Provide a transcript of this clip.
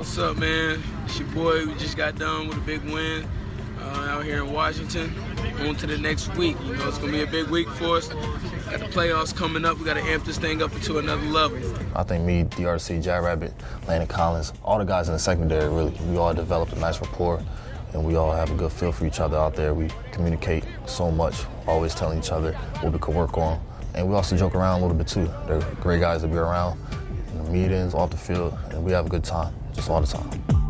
What's up, man? It's your boy. We just got done with a big win out here in Washington. On to the next week. You know, it's going to be a big week for us. Got the playoffs coming up. We got to amp this thing up into another level. I think me, DRC, Jack Rabbit, Landon Collins, all the guys in the secondary, really, we all developed a nice rapport, and we all have a good feel for each other out there. We communicate so much, always telling each other what we could work on. And we also joke around a little bit, too. They're great guys to be around in the meetings, off the field, and we have a good time, just all the time.